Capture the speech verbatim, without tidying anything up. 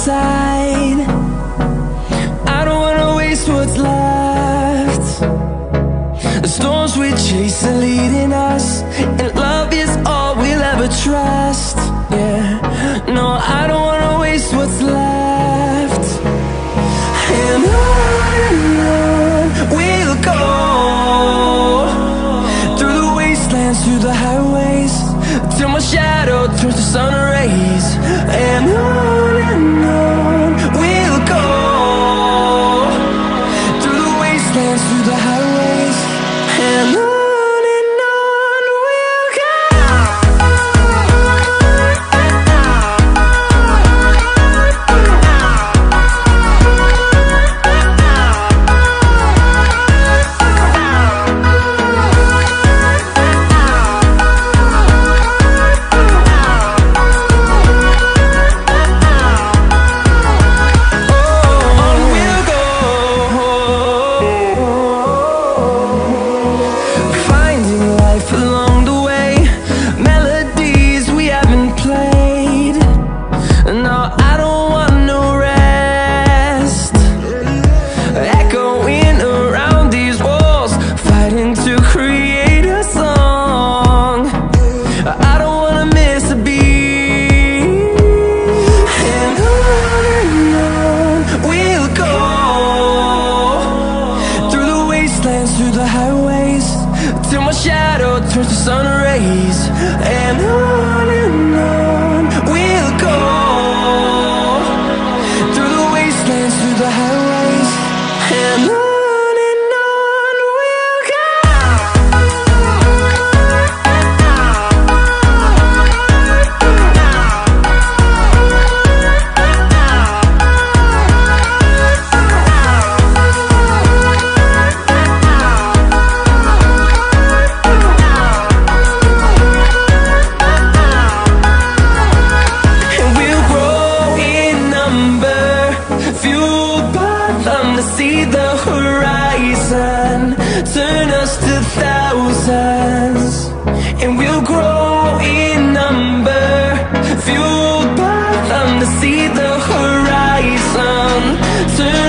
inside. I don't wanna waste what's left. The storms we chase are leading us, and love is all we'll ever trust. Yeah, no, I don't wanna waste what's left. And on and on we'll go, through the wastelands, through the highways, till my shadow turns to sun rays. And on and on we'll go, through the wastelands, through the highways, and on. Through the highways, till my shadow turns to sun rays. And on and on we'll go, through the wastelands, through the highways, and on. See the horizon turn us to thousands, and we'll grow in number, fueled by them to see the horizon turn